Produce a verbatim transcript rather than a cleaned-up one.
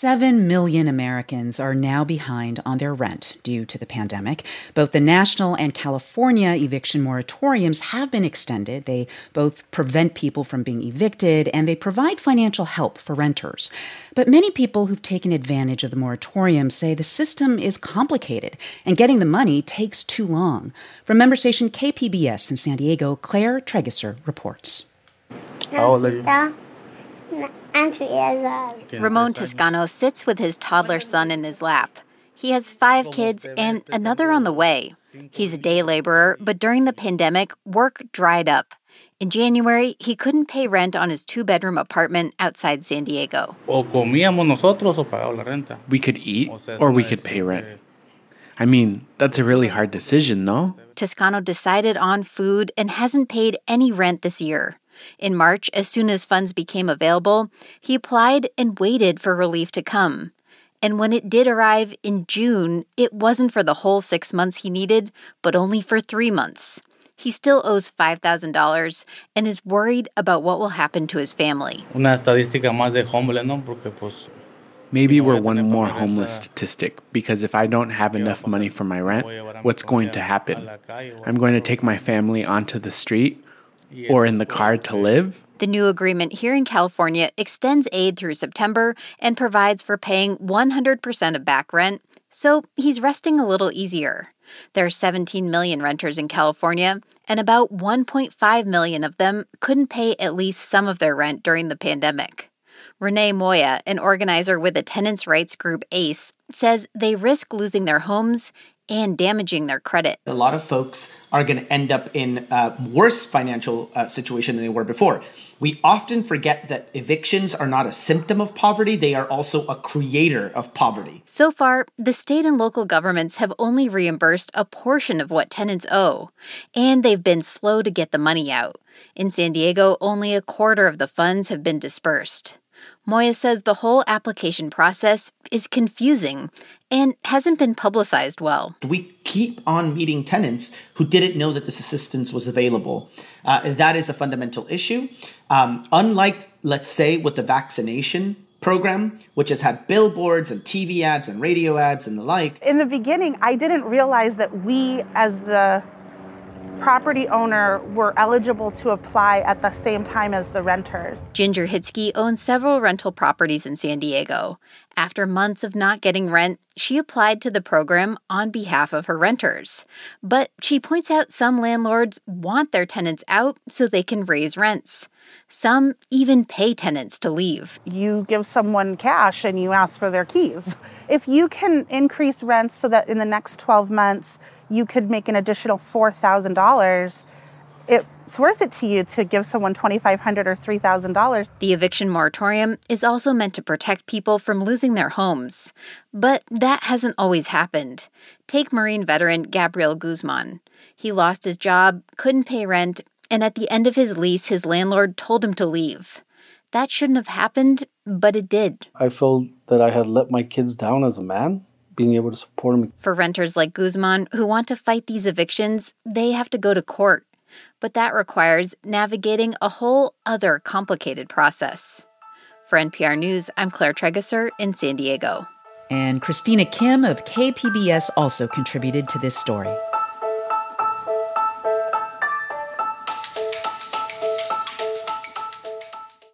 Seven million Americans are now behind on their rent due to the pandemic. Both the national and California eviction moratoriums have been extended. They both prevent people from being evicted, and they provide financial help for renters. But many people who've taken advantage of the moratorium say the system is complicated and getting the money takes too long. From member station K P B S in San Diego, Claire Tregeser reports. How old are you? I'm two years old. Ramon Toscano sits with his toddler son in his lap. He has five kids and another on the way. He's a day laborer, but during the pandemic, work dried up. In January, he couldn't pay rent on his two-bedroom apartment outside San Diego. We could eat or we could pay rent. I mean, that's a really hard decision, no? Toscano decided on food and hasn't paid any rent this year. In March, as soon as funds became available, he applied and waited for relief to come. And when it did arrive in June, it wasn't for the whole six months he needed, but only for three months. He still owes five thousand dollars and is worried about what will happen to his family. Maybe we're one more homeless statistic, because if I don't have enough money for my rent, what's going to happen? I'm going to take my family onto the street or in the car to live? The new agreement here in California extends aid through September and provides for paying one hundred percent of back rent, so he's resting a little easier. There are seventeen million renters in California, and about one point five million of them couldn't pay at least some of their rent during the pandemic. Renee Moya, an organizer with the tenants' rights group ACE, says they risk losing their homes and damaging their credit. A lot of folks are going to end up in a worse financial uh, situation than they were before. We often forget that evictions are not a symptom of poverty. They are also a creator of poverty. So far, the state and local governments have only reimbursed a portion of what tenants owe, and they've been slow to get the money out. In San Diego, only a quarter of the funds have been dispersed. Moya says the whole application process is confusing and hasn't been publicized well. We keep on meeting tenants who didn't know that this assistance was available. Uh, and that is a fundamental issue. Um, unlike, let's say, with the vaccination program, which has had billboards and T V ads and radio ads and the like. In the beginning, I didn't realize that we, as the property owner, were eligible to apply at the same time as the renters. Ginger Hitsky owns several rental properties in San Diego. After months of not getting rent, she applied to the program on behalf of her renters. But she points out some landlords want their tenants out so they can raise rents. Some even pay tenants to leave. You give someone cash and you ask for their keys. If you can increase rents so that in the next twelve months you could make an additional four thousand dollars, it's worth it to you to give someone twenty-five hundred dollars or three thousand dollars. The eviction moratorium is also meant to protect people from losing their homes. But that hasn't always happened. Take Marine veteran Gabriel Guzman. He lost his job, couldn't pay rent, and at the end of his lease, his landlord told him to leave. That shouldn't have happened, but it did. I felt that I had let my kids down as a man, being able to support them. For renters like Guzman who want to fight these evictions, they have to go to court. But that requires navigating a whole other complicated process. For N P R News, I'm Claire Tregeser in San Diego. And Christina Kim of K P B S also contributed to this story.